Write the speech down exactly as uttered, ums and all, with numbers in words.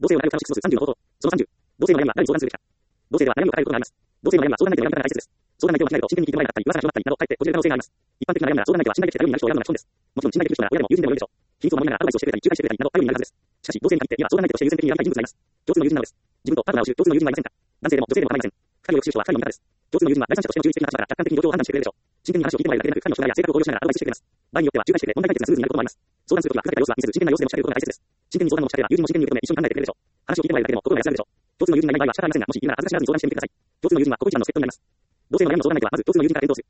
同性は悩みを楽しく過ごすさんじゅうの方法。そのさんじゅう。同性の悩みは誰に相談するべきか。同性では悩みを抱えることがあります。同性の悩みは相談相手の病み方が大切です。相談相手を間違えると真剣に聞いてもらえなかったり、噂が広まったりなど、かえってこじれる可能性があります。一般的な悩みなら相談相手は信頼できる人が頼りになる人を選ぶのが基本です。もちろん信頼できる人なら親でも友人でもよいでしょう。秘密を守りながらアドバイスをしてくれたり、仲介してくれたりなど頼りになるはずです。しかし、同性に限って今は相談相手として優先的に選びたい人物がいます。共通の友人なのです。自分とパートナーを知る共通の友人はいませんか。男性でも女性でも構いません。神をよく知る人は神の味方です。共通の友人は第三者としての中立的な立場から客観的に状況を判断してくれるでしょう。真剣に話を聞いてもらえるだけでなく、神の将来や性格を考慮しながらアドバイスしてくれます。場合によっては仲介してくれ問題解決がスムーズになることもあります。相談するときはふざけた様子は見せず真剣な様子で持ちかけることが大切です。真剣に相談を持ちかければ友人も真剣に受け止め一緒に考えてくれるでしょう。話を聞いてもらえるだけでも心が安らぐでしょう。共通の友人がいない場合は仕方ありませんが、もし今なら恥ずかしがらずに相談してみてください。共通の友人はここ一番の助っ人になります。同性の悩みの相談相手はまず共通の友人から検討する